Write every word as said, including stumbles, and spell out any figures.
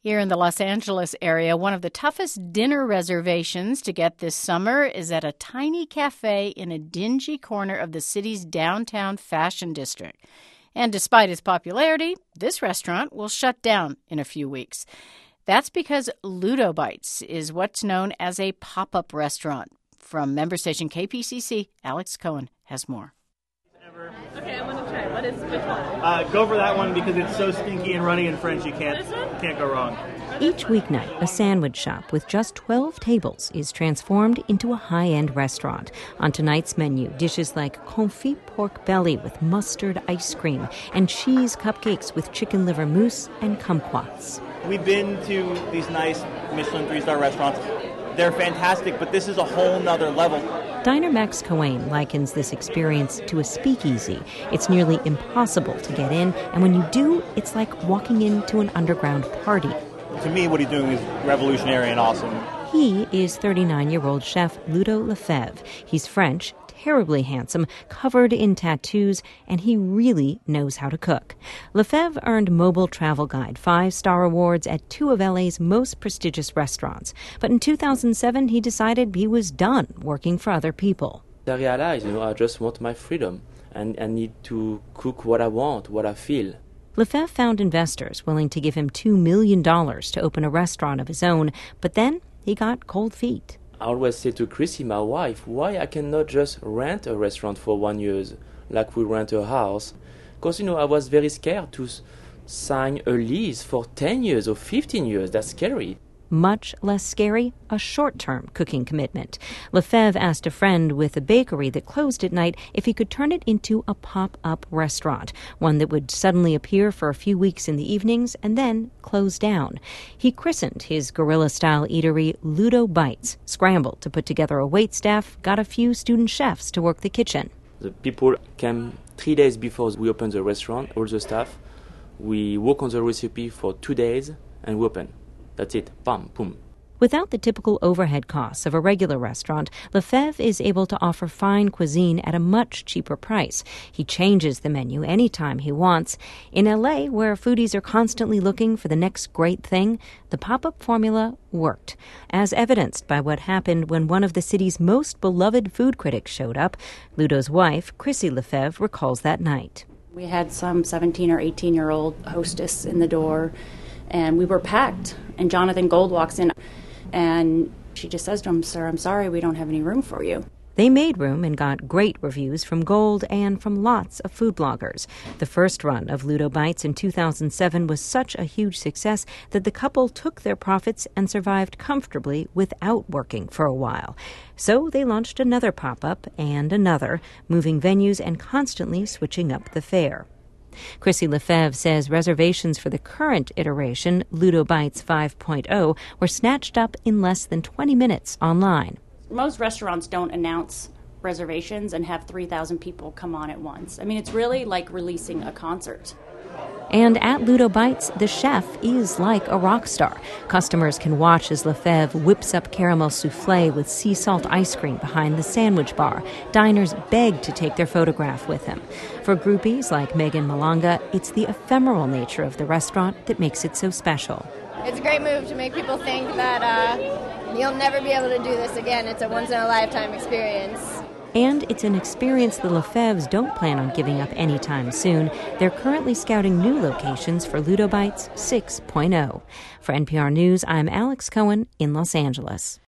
Here in the Los Angeles area, one of the toughest dinner reservations to get this summer is at a tiny cafe in a dingy corner of the city's downtown fashion district. And despite its popularity, this restaurant will shut down in a few weeks. That's because Ludo Bites is what's known as a pop-up restaurant. From member station K P C C, Alex Cohen has more. Okay, I want to try. What is which one? Uh, go for that one because it's so stinky and runny in French. You can't can't go wrong. Each weeknight, a sandwich shop with just twelve tables is transformed into a high-end restaurant. On tonight's menu, dishes like confit pork belly with mustard ice cream and cheese cupcakes with chicken liver mousse and kumquats. We've been to these nice Michelin three-star restaurants. They're fantastic, but this is a whole nother level. Diner Max Cohen likens this experience to a speakeasy. It's nearly impossible to get in, and when you do, it's like walking into an underground party. To me, what he's doing is revolutionary and awesome. He is thirty-nine-year-old chef Ludo Lefebvre. He's French, terribly handsome, covered in tattoos, and he really knows how to cook. Lefebvre earned Mobile Travel Guide five-star awards at two of L A's most prestigious restaurants. But in two thousand seven, he decided he was done working for other people. I realized, you know, I just want my freedom, and I need to cook what I want, what I feel. Lefebvre found investors willing to give him two million dollars to open a restaurant of his own, but then he got cold feet. I always say to Chrissy, my wife, why I cannot just rent a restaurant for one year like we rent a house? Because, you know, I was very scared to s- sign a lease for ten years or fifteen years. That's scary. Much less scary, a short-term cooking commitment. Lefebvre asked a friend with a bakery that closed at night if he could turn it into a pop-up restaurant, one that would suddenly appear for a few weeks in the evenings and then close down. He christened his guerrilla-style eatery Ludo Bites, scrambled to put together a waitstaff, got a few student chefs to work the kitchen. The people came three days before we opened the restaurant, all the staff. We work on the recipe for two days and we open. That's it. Bam, boom. Without the typical overhead costs of a regular restaurant, Lefebvre is able to offer fine cuisine at a much cheaper price. He changes the menu anytime he wants. In L A, where foodies are constantly looking for the next great thing, the pop-up formula worked, as evidenced by what happened when one of the city's most beloved food critics showed up. Ludo's wife, Chrissy Lefebvre, recalls that night. We had some seventeen or eighteen-year-old hostess in the door, and we were packed. And Jonathan Gold walks in, and she just says to him, "Sir, I'm sorry, we don't have any room for you." They made room and got great reviews from Gold and from lots of food bloggers. The first run of Ludo Bites in two thousand seven was such a huge success that the couple took their profits and survived comfortably without working for a while. So they launched another pop-up and another, moving venues and constantly switching up the fare. Chrissy Lefebvre says reservations for the current iteration, Ludo Bites five point oh, were snatched up in less than twenty minutes online. Most restaurants don't announce reservations and have three thousand people come on at once. I mean, it's really like releasing a concert. And at Ludo Bites, the chef is like a rock star. Customers can watch as Lefebvre whips up caramel soufflé with sea salt ice cream behind the sandwich bar. Diners beg to take their photograph with him. For groupies like Megan Malanga, it's the ephemeral nature of the restaurant that makes it so special. It's a great move to make people think that uh, you'll never be able to do this again. It's a once-in-a-lifetime experience. And it's an experience the Lefebvres don't plan on giving up anytime soon. They're currently scouting new locations for Ludo Bites six point oh. For N P R News, I'm Alex Cohen in Los Angeles.